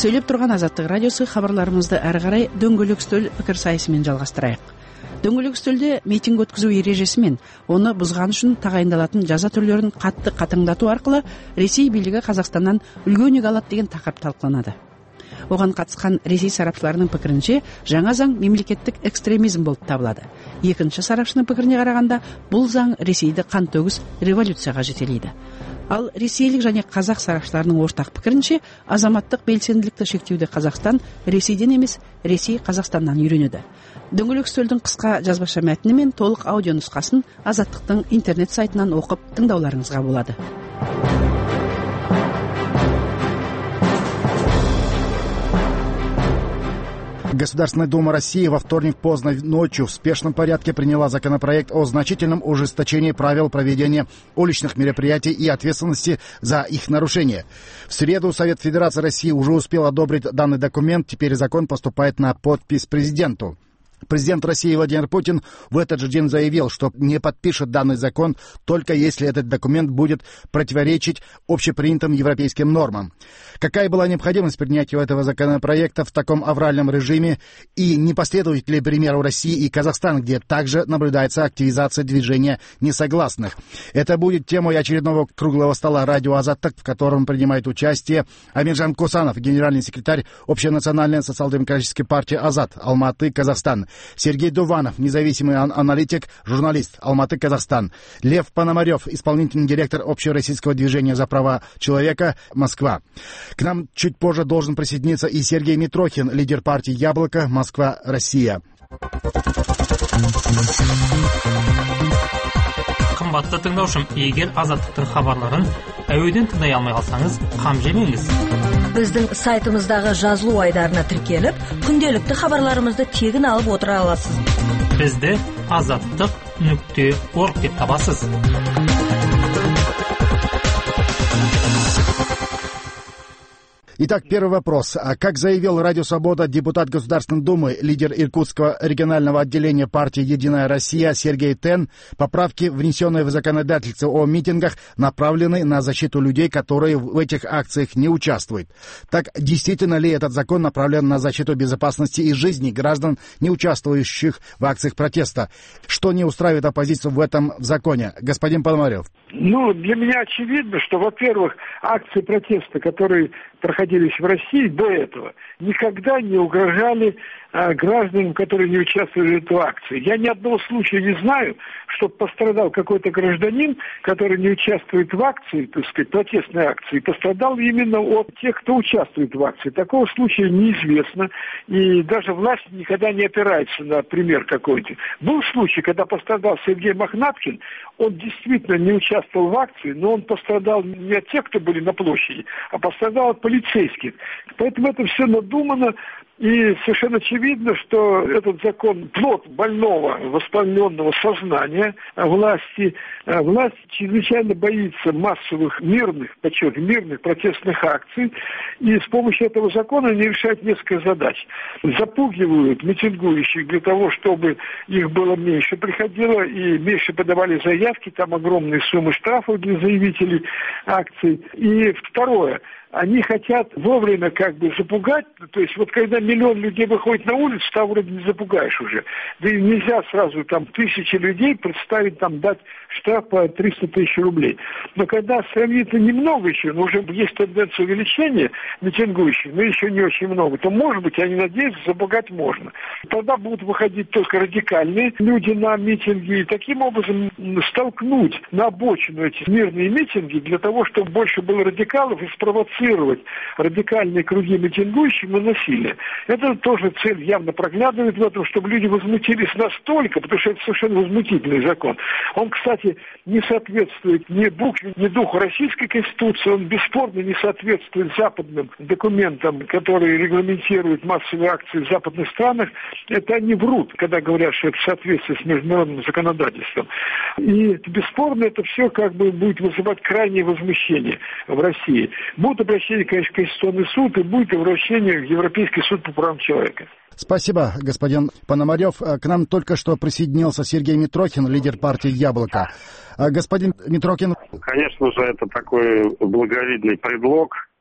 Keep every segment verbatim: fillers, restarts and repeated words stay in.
Сөйлеп тұрған Азаттық радиосы хабарларымызды әрі қарай дөңгелек үстел пікір сайысымен жалғастырайық. Дөңгелек үстелде митинг өткізу ережесі мен оны бұзған үшін тағайындалатын жаза түрлерін қатты қатаңдату арқылы Ресей билігі Қазақстаннан үлгі өнеге алады деген тақырып талқыланады. Оған қатысқан Ресей сарапшыларының пікірінше, жаңа заң мемлекеттік экстремизм болып табылады. Екінші сарапшының пікіріне қарағанда, бұл заң Ресейді қантөгіс революцияға жетелейді. Ал ресейлік және қазақ сарапшыларының ортақ пікірінше, азаматтық белсенділікті шектеуде Қазақстан Ресейден емес, Ресей Қазақстаннан үйренеді. Дөңгелек үстелдің қысқа жазбаша мәтіні мен толық аудио нұсқасын Азаттықтың интернет сайтынан оқып тыңдауларыңызға болады. Государственная Дума России во вторник поздно ночью в спешном порядке приняла законопроект о значительном ужесточении правил проведения уличных мероприятий и ответственности за их нарушение. В среду Совет Федерации России уже успел одобрить данный документ, теперь закон поступает на подпись президенту. Президент России Владимир Путин в этот же день заявил, что не подпишет данный закон, только если этот документ будет противоречить общепринятым европейским нормам. Какая была необходимость принятия этого законопроекта в таком авральном режиме и не последует ли примеру России и Казахстана, где также наблюдается активизация движения несогласных? Это будет темой очередного круглого стола радио «Азаттық», в котором принимает участие Амиржан Косанов, генеральный секретарь Общенациональной социал-демократической партии «Азат», Алматы, Казахстан. Сергей Дуванов, независимый аналитик, журналист, Алматы, Казахстан. Лев Пономарев, исполнительный директор Общероссийского движения за права человека, Москва. К нам чуть позже должен присоединиться и Сергей Митрохин, лидер партии «Яблоко», Москва, Россия. Қымбатты тыңдаушым, егер Азаттықтың хабарларын әуеден тыңдай алмай қалсаңыз, қам жемеңіз. Біздің сайтымыздағы жазылу айдарына тіркеліп, күнделікті хабарларымызды тегін алып отыра аласыз. Бізді азаттық нүкте орг деп табасыз. Итак, первый вопрос. Как заявил Радио Свобода депутат Государственной Думы, лидер Иркутского регионального отделения партии «Единая Россия» Сергей Тен, поправки, внесенные в законодательство о митингах, направлены на защиту людей, которые в этих акциях не участвуют. Так, действительно ли этот закон направлен на защиту безопасности и жизни граждан, не участвующих в акциях протеста? Что не устраивает оппозицию в этом законе? Господин Пономарев. Ну, для меня очевидно, что, во-первых, акции протеста, которые проходились в России до этого, никогда не угрожали а, гражданам, которые не участвовали в этой акции. Я ни одного случая не знаю, чтобы пострадал какой-то гражданин, который не участвует в акции, так сказать, протестной акции, пострадал именно от тех, кто участвует в акции. Такого случая неизвестно, и даже власть никогда не опирается на пример какой-то. Был случай, когда пострадал Сергей Мохнаткин, он действительно не участвовал в акции, но он пострадал не от тех, кто были на площади, а пострадал от полицейских. Поэтому это все надумано, и совершенно очевидно, что этот закон плод больного, воспаленного сознания власти. Власть чрезвычайно боится массовых мирных, подчеркиваю, мирных протестных акций, и с помощью этого закона они решают несколько задач. Запугивают митингующих для того, чтобы их было меньше приходило и меньше подавали заявки, там огромные суммы штрафов для заявителей акций. И второе. Они хотят вовремя как бы запугать, то есть вот когда миллион людей выходит на улицу, там вроде не запугаешь уже. Да и нельзя сразу там тысячи людей представить, там дать штраф по триста тысяч рублей. Но когда сравнительно немного еще, но уже есть тенденция увеличения митингующих, но еще не очень много, то, может быть, они надеются, запугать можно. Тогда будут выходить только радикальные люди на митинги, и таким образом столкнуть на обочину эти мирные митинги для того, чтобы больше было радикалов и спровоцировать радикальные круги митингующих на насилие. Это тоже цель явно проглядывает в этом, чтобы люди возмутились настолько, потому что это совершенно возмутительный закон. Он, кстати, не соответствует ни букве, ни духу Российской Конституции, он бесспорно не соответствует западным документам, которые регламентируют массовые акции в западных странах. Это они врут, когда говорят, что это соответствует с международным законодательством. И бесспорно это все как бы будет вызывать крайнее возмущение в России. Будут обращение, конечно, в Конституционный суд и будет обращение в Европейский суд по правам человека. Спасибо, господин Пономарев. К нам только что присоединился Сергей Митрохин, лидер партии «Яблоко». Господин Митрохин. Конечно же, это такой благовидный предлог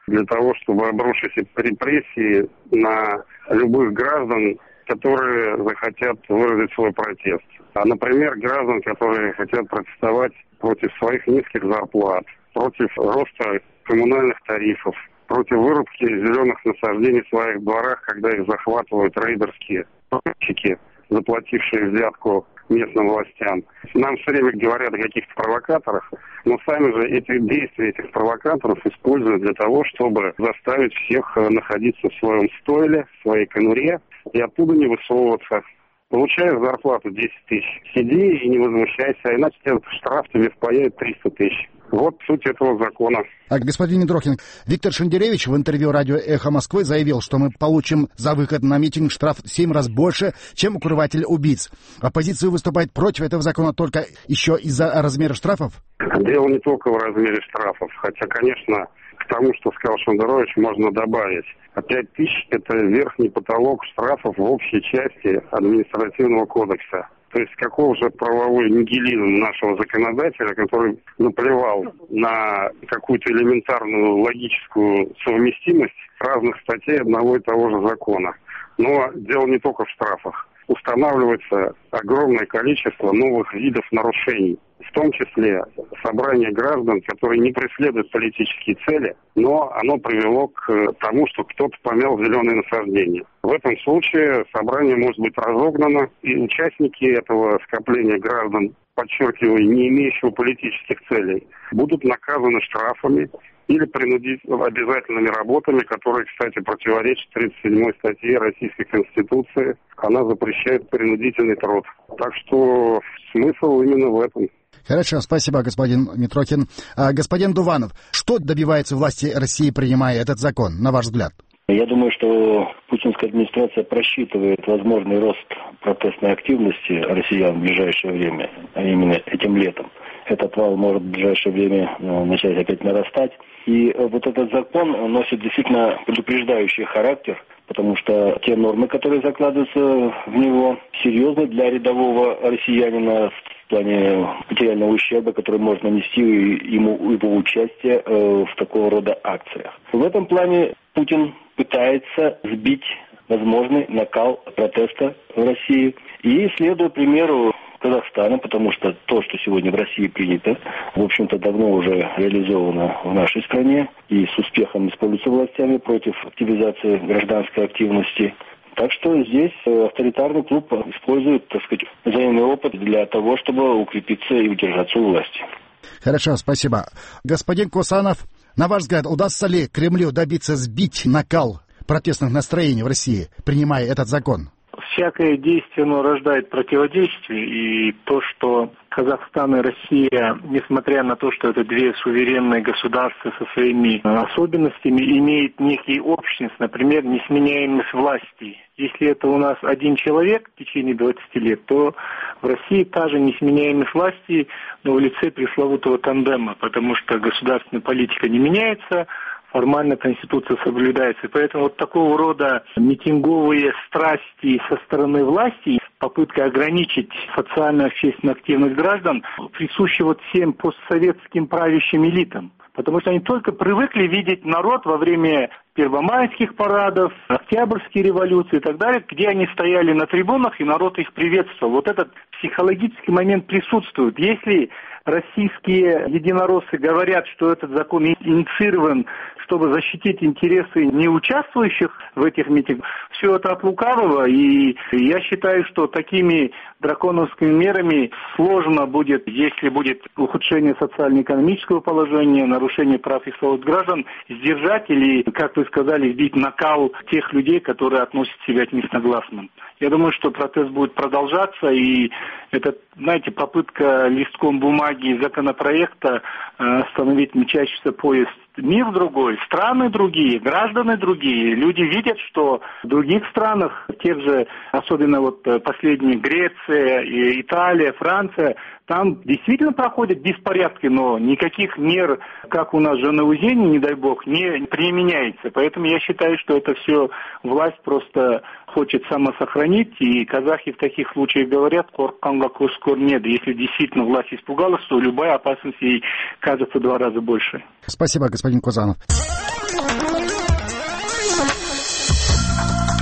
для того, чтобы обрушить репрессии на любых граждан, которые захотят выразить свой протест. А, например, граждан, которые хотят протестовать против своих низких зарплат, против роста коммунальных тарифов, против вырубки зеленых насаждений в своих дворах, когда их захватывают рейдерские прочики, заплатившие взятку местным властям. Нам все время говорят о каких-то провокаторах, но сами же эти действия этих провокаторов используют для того, чтобы заставить всех находиться в своем стойле, в своей конуре и оттуда не высовываться. Получаешь зарплату десять тысяч, сиди и не возмущайся, а иначе тебе штраф тебе впаяют триста тысяч. Вот суть этого закона. А господин Митрохин, Виктор Шендеревич в интервью радио «Эхо Москвы» заявил, что мы получим за выход на митинг штраф в семь раз больше, чем укрыватель убийц. Оппозиция выступает против этого закона только еще из-за размера штрафов? Дело не только в размере штрафов, хотя, конечно, к тому, что сказал Шендерович, можно добавить. А пять тысяч – это верхний потолок штрафов в общей части административного кодекса. То есть каков же правовой нигилизм нашего законодателя, который наплевал на какую-то элементарную логическую совместимость разных статей одного и того же закона. Но дело не только в штрафах. Устанавливается огромное количество новых видов нарушений, в том числе собрание граждан, которые не преследуют политические цели, но оно привело к тому, что кто-то помял зеленые насаждения. В этом случае собрание может быть разогнано, и участники этого скопления граждан, подчеркиваю, не имеющего политических целей, будут наказаны штрафами или принудительными обязательными работами, которые, кстати, противоречат тридцать седьмой статье Российской Конституции. Она запрещает принудительный труд. Так что смысл именно в этом. Хорошо, спасибо, господин Митрохин. А, господин Дуванов, что добивается власти России, принимая этот закон, на ваш взгляд? Я думаю, что путинская администрация просчитывает возможный рост протестной активности россиян в ближайшее время, а именно этим летом. Этот вал может в ближайшее время начать опять нарастать. И вот этот закон носит действительно предупреждающий характер, потому что те нормы, которые закладываются в него, серьезны для рядового россиянина в плане материального ущерба, который может нанести ему его участие в такого рода акциях. В этом плане Путин пытается сбить возможный накал протеста в России. И следуя примеру Казахстана, потому что то, что сегодня в России принято, в общем-то, давно уже реализовано в нашей стране и с успехом используется властями против активизации гражданской активности. Так что здесь авторитарный клуб использует, так сказать, взаимный опыт для того, чтобы укрепиться и удержаться у власти. Хорошо, спасибо. Господин Косанов, на ваш взгляд, удастся ли Кремлю добиться сбить накал протестных настроений в России, принимая этот закон? Всякое действие, оно рождает противодействие, и то, что Казахстан и Россия, несмотря на то, что это две суверенные государства со своими особенностями, имеют некий общность, например, несменяемость власти. Если это у нас один человек в течение двадцати лет, то в России та же несменяемость власти, но в лице пресловутого тандема, потому что государственная политика не меняется, формально Конституция соблюдается. И поэтому вот такого рода митинговые страсти со стороны власти, попытка ограничить социально-общественную активность граждан, присущи вот всем постсоветским правящим элитам. Потому что они только привыкли видеть народ во время первомайских парадов, Октябрьской революции и так далее, где они стояли на трибунах, и народ их приветствовал. Вот этот психологический момент присутствует. Если российские единороссы говорят, что этот закон инициирован, чтобы защитить интересы неучаствующих в этих митингах, все это от лукавого, и я считаю, что такими драконовскими мерами сложно будет, если будет ухудшение социально-экономического положения, нарушение прав и свобод граждан, сдержать или, как вы сказали, сбить накал тех людей, которые относят себя к несогласным. Я думаю, что протест будет продолжаться, и это, знаете, попытка листком бумаги законопроекта остановить мчащийся поезд. Мир другой, страны другие, граждане другие. Люди видят, что в других странах, тех же, особенно вот последние Греция, Италия, Франция, там действительно проходят беспорядки, но никаких мер, как у нас в Жанаузене, не дай бог, не применяется. Поэтому я считаю, что это все власть просто хочет самосохранить, и казахи в таких случаях говорят, корканга кускор нет. Если действительно власть испугалась, то любая опасность ей кажется в два раза больше. Спасибо, господин Козанов.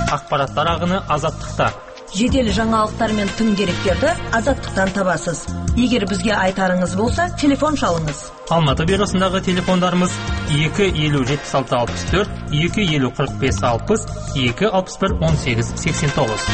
ақпараттар ағыны Азаттықта. Жедел жаңалықтар мен тың деректерді Азаттықтан табасыз. Егер бізге айтарыңыз болса, телефон шалыңыз. Алматы бюросындағы телефондарымыз екі елу жетпіс алты алпыс төрт, екі елу қырық бес алпыс, екі алпыс бір он сегіз сексен тоғыз.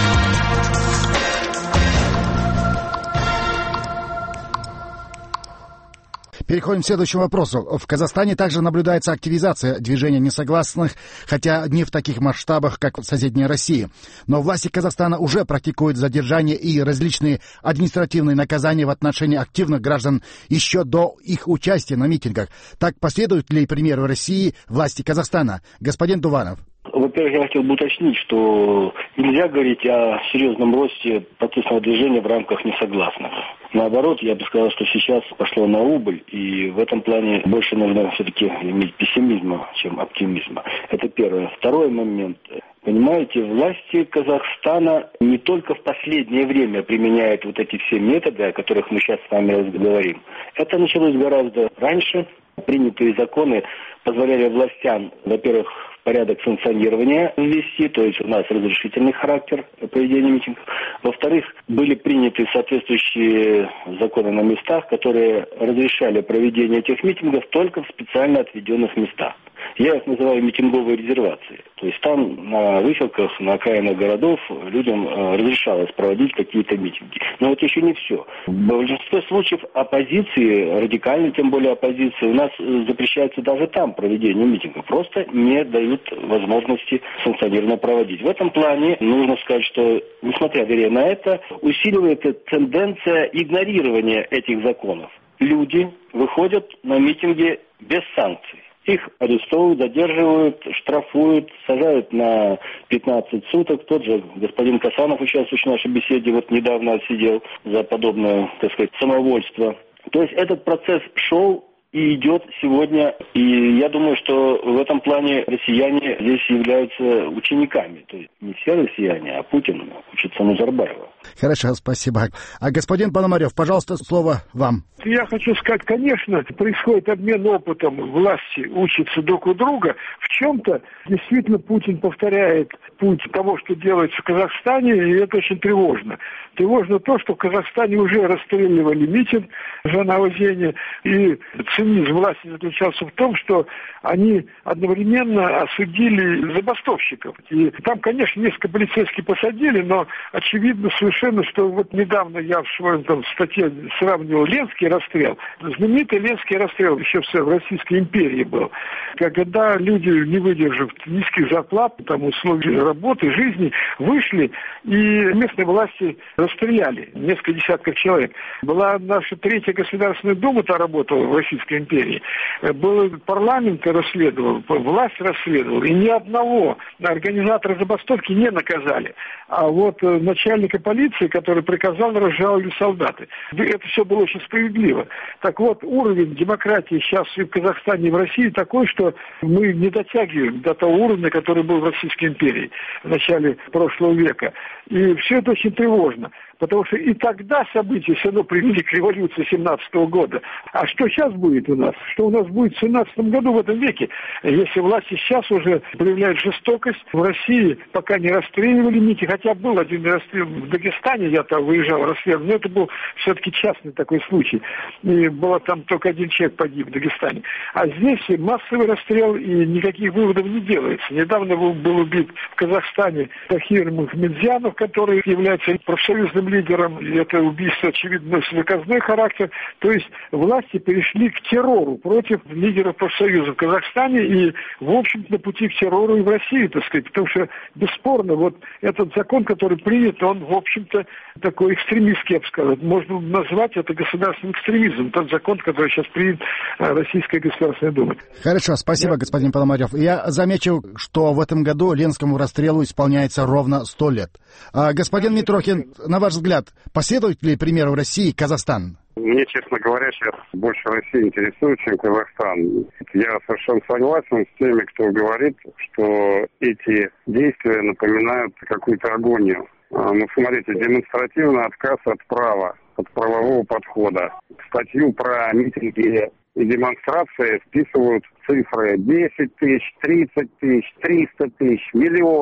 Переходим к следующему вопросу. В Казахстане также наблюдается активизация движения несогласных, хотя не в таких масштабах, как в соседней России. Но власти Казахстана уже практикуют задержание и различные административные наказания в отношении активных граждан еще до их участия на митингах. Так последуют ли примеру России власти Казахстана? Господин Дуванов. Во-первых, я хотел бы уточнить, что нельзя говорить о серьезном росте протестного движения в рамках несогласных. Наоборот, я бы сказал, что сейчас пошло на убыль, и в этом плане больше нужно все-таки иметь пессимизма, чем оптимизма. Это первое. Второй момент. Понимаете, власти Казахстана не только в последнее время применяют вот эти все методы, о которых мы сейчас с вами говорим. Это началось гораздо раньше. Принятые законы позволяли властям, во-первых, порядок санкционирования ввести, то есть у нас разрешительный характер проведения митингов. Во-вторых, были приняты соответствующие законы на местах, которые разрешали проведение этих митингов только в специально отведенных местах. Я их называю митинговые резервации. То есть там на выселках, на окраинах городов людям разрешалось проводить какие-то митинги. Но это еще не все. В большинстве случаев оппозиции, радикальной тем более оппозиции, у нас запрещается даже там проведение митингов. Просто не дают возможности санкционированно проводить. В этом плане нужно сказать, что, несмотря на это, усиливается тенденция игнорирования этих законов. Люди выходят на митинги без санкций. Их арестовывают, задерживают, штрафуют, сажают на пятнадцать суток. Тот же господин Касанов, участвующий в нашей беседе, вот недавно отсидел за подобное, так сказать, самовольство. То есть этот процесс шел и идет сегодня. И я думаю, что в этом плане россияне здесь являются учениками. То есть не все россияне, а Путин учится Назарбаева. Хорошо, спасибо. А господин Пономарев, пожалуйста, слово вам. Я хочу сказать, конечно, происходит обмен опытом, власти учатся друг у друга. В чем-то действительно Путин повторяет путь того, что делается в Казахстане, и это очень тревожно. Тревожно то, что в Казахстане уже расстреливали митинг за навозение, и цинизм власти заключался в том, что они одновременно осудили забастовщиков. И там, конечно, несколько полицейских посадили, но очевидно совершенно, что вот недавно я в своем там статье сравнивал Ленский расстрел. Знаменитый Ленский расстрел еще все в Российской империи был. Когда люди, не выдержав низких зарплат, там, условий работы, жизни, вышли, и местные власти расстреляли несколько десятков человек. Была наша третья Государственная Дума-то работала в Российской империи. Был парламент расследовал, власть расследовала, и ни одного организатора забастовки не наказали. А вот начальника полиции, который приказал, разжаловали солдаты. Это все было очень справедливо. Так вот, уровень демократии сейчас и в Казахстане, и в России такой, что мы не дотягиваем до того уровня, который был в Российской империи в начале прошлого века. И все это очень тревожно. Потому что и тогда события все равно привели к революции семнадцатого года. А что сейчас будет у нас? Что у нас будет в семнадцатом году в этом веке? Если власти сейчас уже проявляют жестокость, в России пока не расстреливали митинги, хотя был один расстрел в Дагестане, я там выезжал, расстреливал, но это был все-таки частный такой случай. И было там только один человек погиб в Дагестане. А здесь массовый расстрел, и никаких выводов не делается. Недавно был, был убит в Казахстане Тахир Мухамедзянов, который является профсоюзным лидером, и это убийство, очевидно, носит наказной характер. То есть власти перешли к террору против лидеров профсоюза в Казахстане и, в общем-то, на пути к террору и в России, так сказать. Потому что, бесспорно, вот этот закон, который принят, он, в общем-то, такой экстремистский, я бы сказал. Можно назвать это государственным экстремизмом, тот закон, который сейчас принят Российской Государственной Думой. Хорошо, спасибо, да. Господин Пономарев. Я замечу, что в этом году Ленскому расстрелу исполняется ровно сто лет. А, господин Митрохин, на ваш взгляд, последует ли примеру России Казахстан? Мне, честно говоря, сейчас больше Россия интересует, чем Казахстан. Я совершенно согласен с теми, кто говорит, что эти действия напоминают какую-то агонию. Ну, смотрите, демонстративный отказ от права, от правового подхода. Статью про митинги и демонстрации вписывают цифры десять тысяч, тридцать тысяч, триста тысяч, миллион.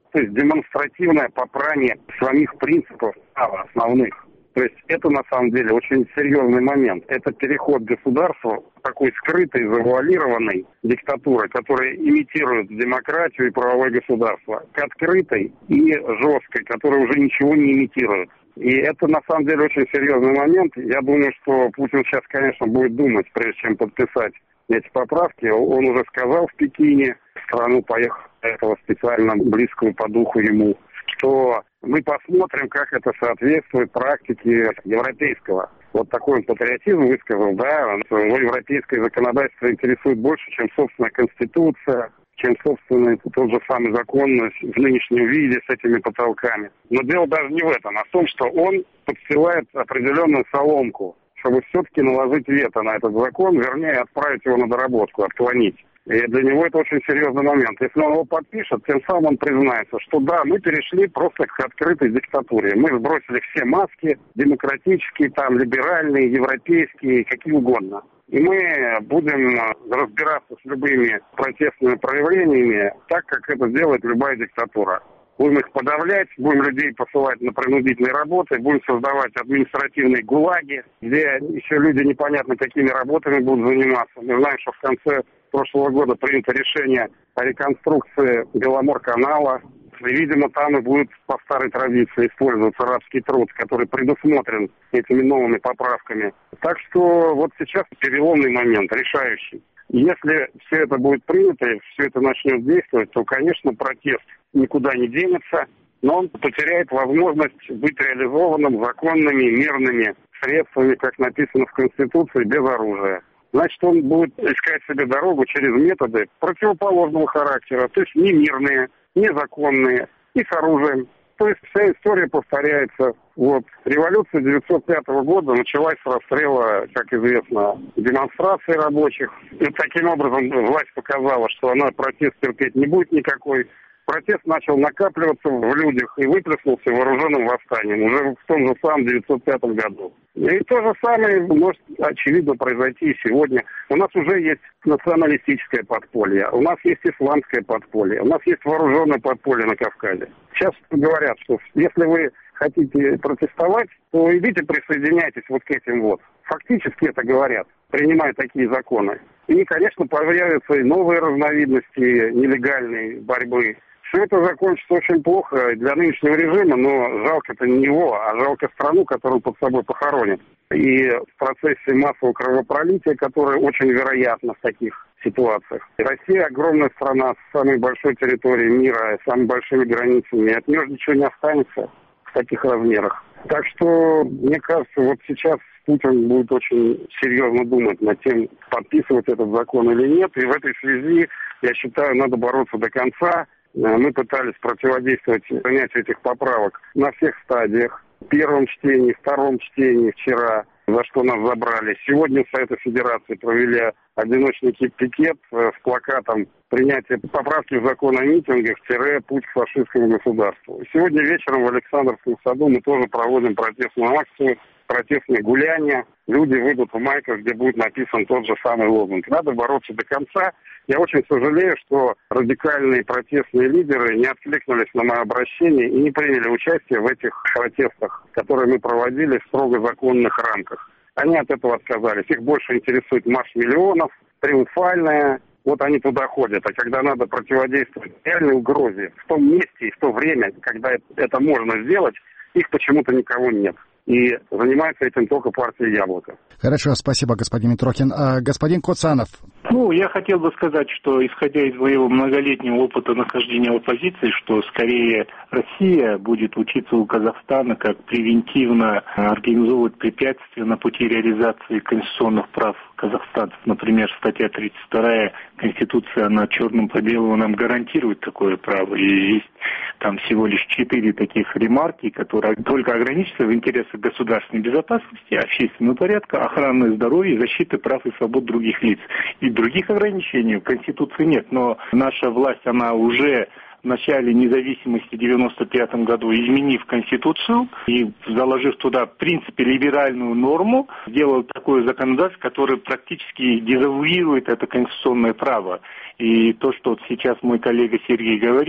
то есть демонстративное попрание самих принципов права основных. То есть это на самом деле очень серьезный момент. Это переход государства такой скрытой, завуалированной диктатуры, которая имитирует демократию и правовое государство, к открытой и жесткой, которая уже ничего не имитирует. И это на самом деле очень серьезный момент. Я думаю, что Путин сейчас, конечно, будет думать, прежде чем подписать эти поправки. Он уже сказал в Пекине, в страну поехал этого специально близкую по духу ему, что мы посмотрим, как это соответствует практике европейского. Вот такой он патриотизм высказал, да, его европейское законодательство интересует больше, чем собственная конституция, чем, собственно, тот же самый закон в нынешнем виде с этими потолками. Но дело даже не в этом, а в том, что он подстилает определенную соломку, чтобы все-таки наложить вето на этот закон, вернее, отправить его на доработку, отклонить. И для него это очень серьезный момент. Если он его подпишет, тем самым он признается, что да, мы перешли просто к открытой диктатуре. Мы сбросили все маски, демократические, там, либеральные, европейские, какие угодно. И мы будем разбираться с любыми протестными проявлениями так, как это делает любая диктатура. Будем их подавлять, будем людей посылать на принудительные работы, будем создавать административные гулаги, где еще люди непонятно какими работами будут заниматься. Мы знаем, что в конце прошлого года принято решение о реконструкции Беломорканала. И, видимо, там и будет по старой традиции использоваться рабский труд, который предусмотрен этими новыми поправками. Так что вот сейчас переломный момент, решающий. Если все это будет принято, и все это начнет действовать, то, конечно, протест никуда не денется, но он потеряет возможность быть реализованным законными, мирными средствами, как написано в Конституции, без оружия. Значит, он будет искать себе дорогу через методы противоположного характера, то есть не мирные, незаконные и с оружием. То есть вся история повторяется. Вот. Революция девятьсот пятого года началась с расстрела, как известно, демонстраций рабочих. И таким образом власть показала, что она протест терпеть не будет никакой. Протест начал накапливаться в людях и выплеснулся вооруженным восстанием уже в том же самом девятьсот пятом году. И то же самое может, очевидно, произойти и сегодня. У нас уже есть националистическое подполье, у нас есть исламское подполье, у нас есть вооруженное подполье на Кавказе. Сейчас говорят, что если вы хотите протестовать, то идите присоединяйтесь вот к этим вот. Фактически это говорят, принимая такие законы. И, конечно, появятся и новые разновидности нелегальной борьбы. Все это закончится очень плохо для нынешнего режима, но жалко-то не его, а жалко страну, которую под собой похоронит. И в процессе массового кровопролития, которое очень вероятно в таких ситуациях. И Россия огромная страна с самой большой территорией мира, с самыми большими границами. От нее ничего не останется в таких размерах. Так что, мне кажется, вот сейчас Путин будет очень серьезно думать над тем, подписывать этот закон или нет. И в этой связи, я считаю, надо бороться до конца. Мы пытались противодействовать принятию этих поправок на всех стадиях. В первом чтении, втором чтении вчера, за что нас забрали. Сегодня в Совете Федерации провели одиночный пикет с плакатом «Принятие поправки в закон о митингах – путь к фашистскому государству». Сегодня вечером в Александровском саду мы тоже проводим протестную акцию, протестные гуляния. Люди выйдут в майках, где будет написан тот же самый лозунг. Надо бороться до конца. Я очень сожалею, что радикальные протестные лидеры не откликнулись на мое обращение и не приняли участие в этих протестах, которые мы проводили в строго законных рамках. Они от этого отказались. Их больше интересует марш миллионов, триумфальная. Вот они туда ходят. А когда надо противодействовать реальной угрозе в том месте и в то время, когда это можно сделать, их почему-то никого нет. И занимается этим только партия «Яблоко». Хорошо, спасибо, господин Митрохин. А, господин Коцанов. Ну, я хотел бы сказать, что, исходя из моего многолетнего опыта нахождения в оппозиции, что скорее Россия будет учиться у Казахстана, как превентивно организовывать препятствия на пути реализации конституционных прав казахстанцев. Например, статья тридцать вторая Конституции, она черным по белому нам гарантирует такое право. И есть там всего лишь четыре таких ремарки, которые только ограничиваются в интересах государственной безопасности, общественного порядка, охраны здоровья и защиты прав и свобод других лиц. И других ограничений в Конституции нет. Но наша власть, она уже в начале независимости в девяносто пятом году, изменив Конституцию и заложив туда, в принципе, либеральную норму, сделал такое законодательство, которое практически дезавуирует это конституционное право. И то, что вот сейчас мой коллега Сергей говорил,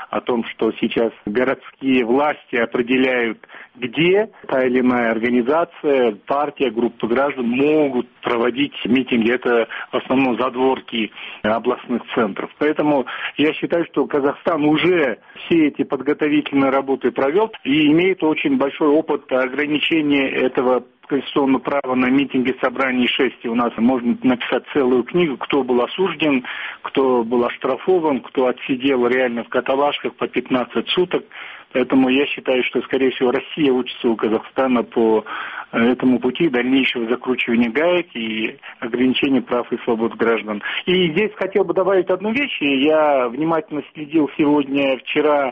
о том, что сейчас городские власти определяют, где та или иная организация, партия, группа граждан могут проводить митинги. Это в основном задворки областных центров. Поэтому я считаю, что Казахстан уже все эти подготовительные работы провел и имеет очень большой опыт ограничения этого конституционного права на митинги, собрания и шествия. У нас можно написать целую книгу, кто был осужден, кто был оштрафован, кто отсидел реально в каталажках по пятнадцать суток. Поэтому я считаю, что, скорее всего, Россия учится у Казахстана по этому пути дальнейшего закручивания гаек и ограничения прав и свобод граждан. И здесь хотел бы добавить одну вещь. Я внимательно следил сегодня, вчера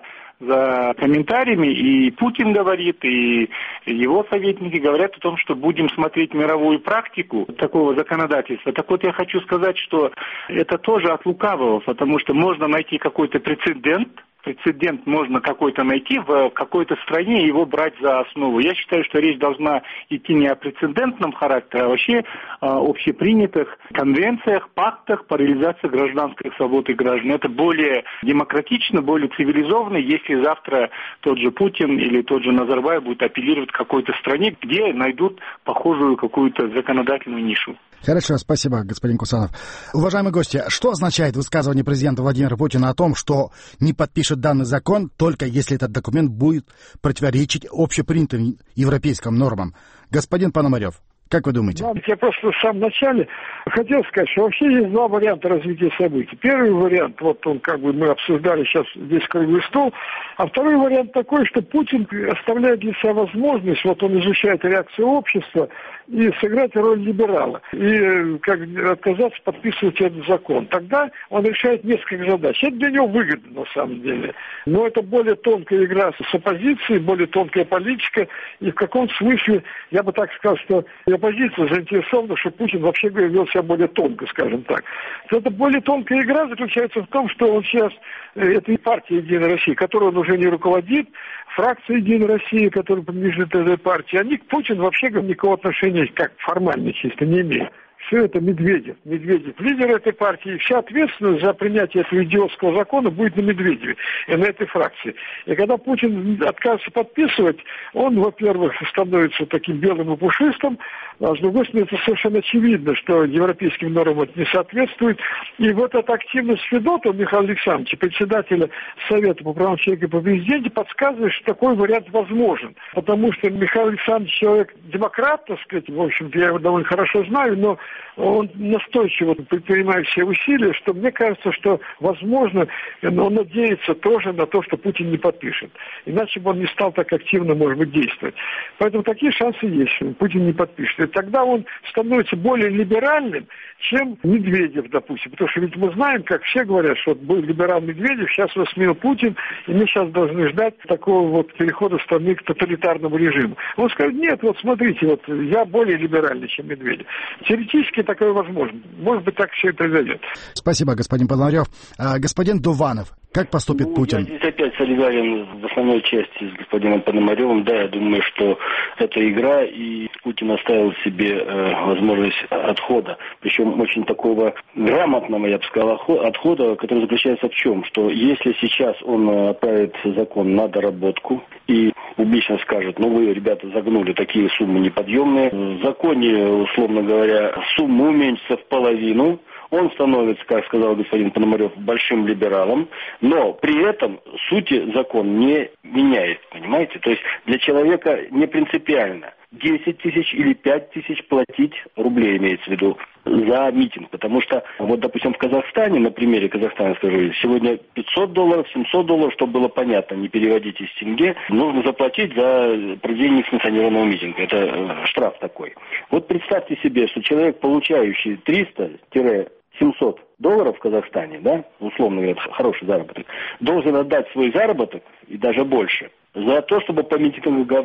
за комментариями, и Путин говорит, и его советники говорят о том, что будем смотреть мировую практику такого законодательства. Так вот, я хочу сказать, что это тоже от лукавого, потому что можно найти какой-то прецедент, прецедент можно какой-то найти в какой-то стране и его брать за основу. Я считаю, что речь должна идти не о прецедентном характере, а вообще о общепринятых конвенциях, пактах по реализации гражданской свободы граждан. Это более демократично, более цивилизованно, если завтра тот же Путин или тот же Назарбаев будет апеллировать к какой-то стране, где найдут похожую какую-то законодательную нишу. Хорошо, спасибо, господин Кусанов. Уважаемые гости, что означает высказывание президента Владимира Путина о том, что не подпишет данный закон, только если этот документ будет противоречить общепринятым европейским нормам? Господин Пономарев, как вы думаете? Я просто в самом начале хотел сказать, что вообще есть два варианта развития событий. Первый вариант, вот он как бы мы обсуждали сейчас здесь круглый стол, а второй вариант такой, что Путин оставляет для себя возможность, вот он изучает реакцию общества, и сыграть роль либерала, и как отказаться подписывать этот закон. Тогда он решает несколько задач. Это для него выгодно, на самом деле. Но это более тонкая игра с оппозицией, более тонкая политика, и в каком-то смысле, я бы так сказал, что и оппозиция заинтересована, что Путин вообще вел себя более тонко, скажем так. Эта более тонкая игра заключается в том, что он сейчас, этой партии «Единая Россия», которую он уже не руководит, фракция «Единая Россия», которая принадлежит этой партии, они к Путину вообще никакого отношения как формально чисто не имеют. Все это Медведев. Медведев лидер этой партии, и вся ответственность за принятие этого идиотского закона будет на Медведеве и на этой фракции. И когда Путин отказывается подписывать, он, во-первых, становится таким белым и пушистым, а с другой стороны, это совершенно очевидно, что европейским нормам это не соответствует. И вот эта активность Федотова Михаила Александровича, председателя Совета по правам человека и по президенте, подсказывает, что такой вариант возможен. Потому что Михаил Александрович человек демократ, так сказать, в общем-то, я его довольно хорошо знаю, но он настойчиво предпринимает все усилия, что мне кажется, что, возможно, он надеется тоже на то, что Путин не подпишет. Иначе бы он не стал так активно, может быть, действовать. Поэтому такие шансы есть, что Путин не подпишет. И тогда он становится более либеральным, чем Медведев, допустим. Потому что ведь мы знаем, как все говорят, что был либерал Медведев, сейчас его сменил Путин, и мы сейчас должны ждать такого вот перехода страны к тоталитарному режиму. Он скажет, нет, вот смотрите, вот я более либеральный, чем Медведев. Теоретически такое возможно. Может быть, так все и произойдет. Спасибо, господин Пономарев. А, господин Дуванов, как поступит ну, Путин? Я здесь опять солидарен в основной части с господином Пономаревым. Да, я думаю, что это игра, и Путин оставил себе э, возможность отхода. Причем очень такого грамотного, я бы сказал, отхода, который заключается в чем? Что если сейчас он отправит закон на доработку и публично скажет, ну вы, ребята, загнули, такие суммы неподъемные, в законе, условно говоря, сумма уменьшится в половину, он становится, как сказал господин Пономарев, большим либералом, но при этом сути закон не меняет, понимаете? То есть для человека не принципиально десять тысяч или пять тысяч платить, рублей имеется в виду, за митинг. Потому что, вот, допустим, в Казахстане, на примере Казахстана скажу, сегодня пятьсот долларов, семьсот долларов, чтобы было понятно, не переводить из тенге, нужно заплатить за проведение несанкционированного митинга. Это э, штраф такой. Вот представьте себе, что человек, получающий триста-семьсот долларов в Казахстане, да, условно говоря, хороший заработок, должен отдать свой заработок, и даже больше, за то, чтобы помитинговать.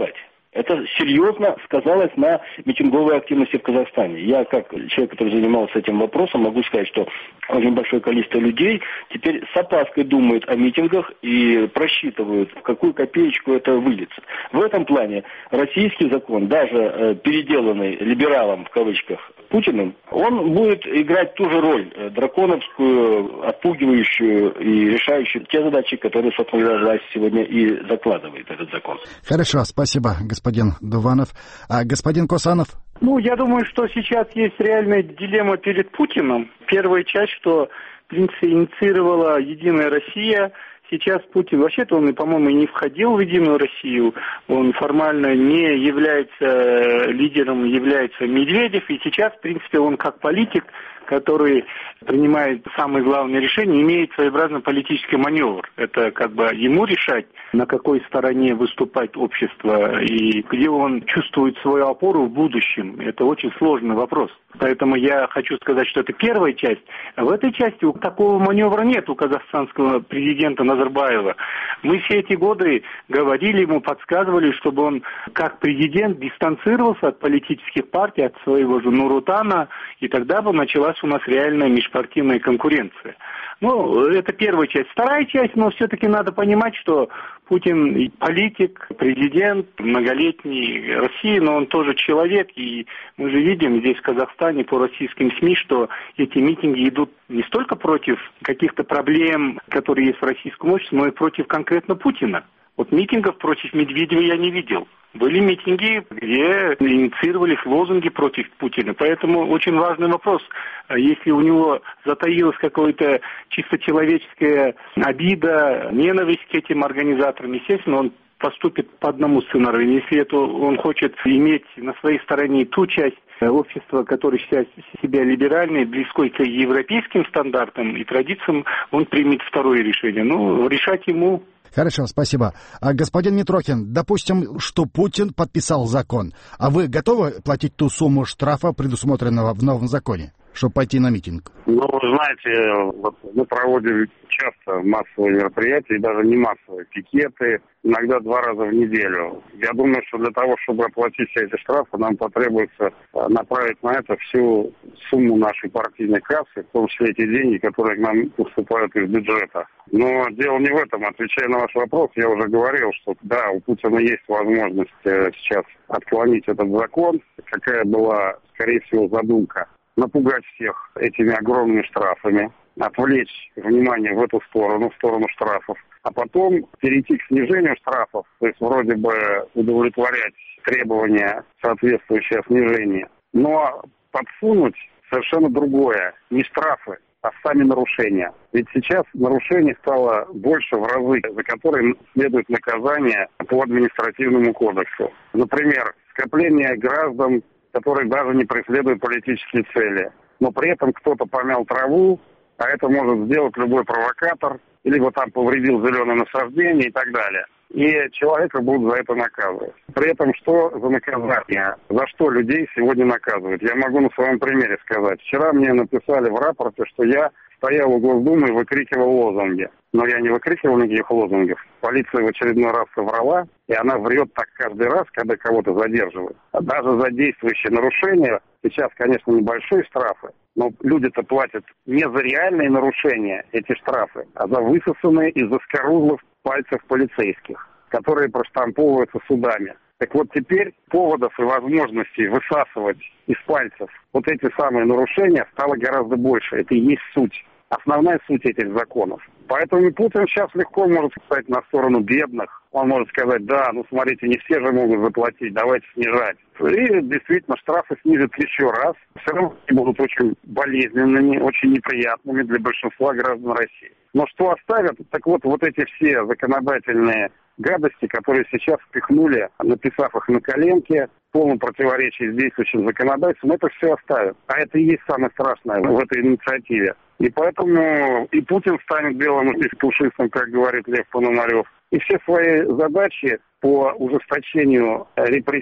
Это серьезно сказалось на митинговой активности в Казахстане. Я, как человек, который занимался этим вопросом, могу сказать, что очень большое количество людей теперь с опаской думают о митингах и просчитывают, в какую копеечку это выльется. В этом плане российский закон, даже э, переделанный либералом, в кавычках, Путиным, он будет играть ту же роль, э, драконовскую, отпугивающую и решающую те задачи, которые, собственно говоря, власть сегодня и закладывает этот закон. Хорошо, спасибо, господин Дуванов. А господин Косанов? Ну, я думаю, что сейчас есть реальная дилемма перед Путиным. Первая часть, что, в принципе, инициировала «Единая Россия». Сейчас Путин, вообще-то он, по-моему, и не входил в «Единую Россию», он формально не является лидером, является Медведев, и сейчас, в принципе, он как политик, который принимает самые главные решения, имеет своеобразный политический маневр. Это как бы ему решать, на какой стороне выступать общество и где он чувствует свою опору в будущем. Это очень сложный вопрос. Поэтому я хочу сказать, что это первая часть. А в этой части такого маневра нет у казахстанского президента Назарбаева. Мы все эти годы говорили ему, подсказывали, чтобы он как президент дистанцировался от политических партий, от своего же Нурутана, и тогда бы началась у нас реальная межпартийная конкуренция. Ну, это первая часть. Вторая часть, но все-таки надо понимать, что Путин политик, президент, многолетний России, но он тоже человек, и мы же видим здесь в Казахстане по российским СМИ, что эти митинги идут не столько против каких-то проблем, которые есть в российском обществе, но и против конкретно Путина. Вот митингов против Медведева я не видел. Были митинги, где инициировались лозунги против Путина. Поэтому очень важный вопрос. Если у него затаилась какая-то чисто человеческая обида, ненависть к этим организаторам, естественно, он поступит по одному сценарию. Если это он хочет иметь на своей стороне ту часть общества, которое считает себя либеральной, близкой к европейским стандартам и традициям, он примет второе решение. Ну, решать ему. Хорошо, спасибо. А, господин Митрохин, допустим, что Путин подписал закон, а вы готовы платить ту сумму штрафа, предусмотренного в новом законе, чтобы пойти на митинг? Ну, вы знаете, вот мы проводим часто массовые мероприятия, и даже не массовые, пикеты, иногда два раза в неделю. Я думаю, что для того, чтобы оплатить все эти штрафы, нам потребуется направить на это всю сумму нашей партийной кассы, в том числе эти деньги, которые к нам поступают из бюджета. Но дело не в этом. Отвечая на ваш вопрос, я уже говорил, что да, у Путина есть возможность сейчас отклонить этот закон. Какая была, скорее всего, задумка? Напугать всех этими огромными штрафами, отвлечь внимание в эту сторону, в сторону штрафов, а потом перейти к снижению штрафов, то есть вроде бы удовлетворять требования, соответствующие снижению, но подсунуть совершенно другое, не штрафы, а сами нарушения. Ведь сейчас нарушений стало больше в разы, за которые следует наказание по административному кодексу. Например, скопление граждан, которые даже не преследуют политические цели. Но при этом кто-то помял траву, а это может сделать любой провокатор, либо там повредил зеленое насаждение и так далее. И человека будут за это наказывать. При этом что за наказание? За что людей сегодня наказывают? Я могу на своем примере сказать. Вчера мне написали в рапорте, что я стоял у Госдумы и выкрикивал лозунги. Но я не выкрикивал никаких лозунгов. Полиция в очередной раз соврала, и она врет так каждый раз, когда кого-то задерживают. А даже за действующие нарушения, сейчас, конечно, небольшие штрафы, но люди-то платят не за реальные нарушения, эти штрафы, а за высосанные из заскорузлых пальцев полицейских, которые проштамповываются судами. Так вот теперь поводов и возможностей высасывать из пальцев вот эти самые нарушения стало гораздо больше. Это и есть суть. Основная суть этих законов. Поэтому Путин сейчас легко может встать на сторону бедных. Он может сказать, да, ну смотрите, не все же могут заплатить, давайте снижать. И действительно штрафы снизят еще раз. Все равно они будут очень болезненными, очень неприятными для большинства граждан России. Но что оставят? Так вот, вот эти все законодательные гадости, которые сейчас впихнули, написав их на коленке, в полном противоречии с действующим законодательством, это все оставят. А это и есть самое страшное в этой инициативе. И поэтому и Путин станет белым и пушистым, как говорит Лев Пономарев. И все свои задачи по ужесточению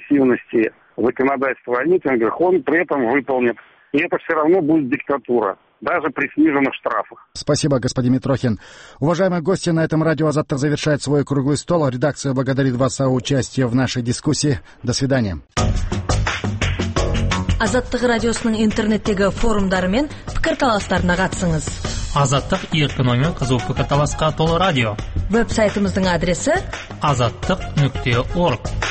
репрессивности законодательства о митингах он при этом выполнит. И это все равно будет диктатура. даже при сниженных штрафах. Спасибо, господин Митрохин. Уважаемые гости, на этом радио «Азаттык» завершает свой круглый стол. Редакция благодарит вас за участие в нашей дискуссии. До свидания. Азаттык радиосунун интернеттеги форумдары мен пикирталастарына катысыңыз. Азаттык эркин ой менен кызуу пикирталаска толуу радио. Веб-сайтымыздын адреси азаттык нүкте орг.